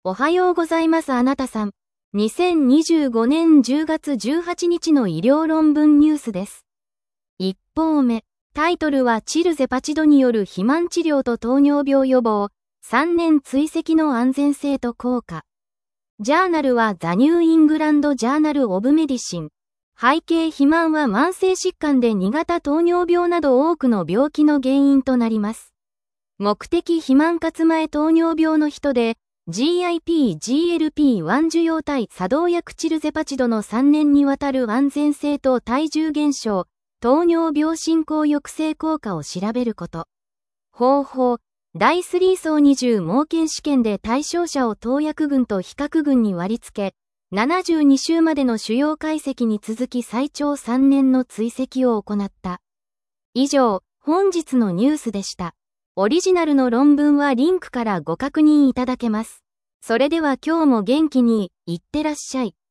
おはようございますあなたさん。2025年10月18日の医療論文ニュースです。一報目。タイトルはチルゼパチドによる肥満治療と糖尿病予防、3年追跡の安全性と効果。ジャーナルはザ・ニュー・イングランド・ジャーナル・オブ・メディシン。背景肥満は慢性疾患で2型糖尿病など多くの病気の原因となります。目的肥満かつ前糖尿病の人で、GIP-GLP-1 受容体作動薬チルゼパチドの3年にわたる安全性と体重減少、糖尿病進行抑制効果を調べること。方法、第3相20盲検試験で対象者を投薬群と比較群に割り付け、72週までの主要解析に続き最長3年の追跡を行った。以上、本日のニュースでした。オリジナルの論文はリンクからご確認いただけます。それでは今日も元気にいってらっしゃい。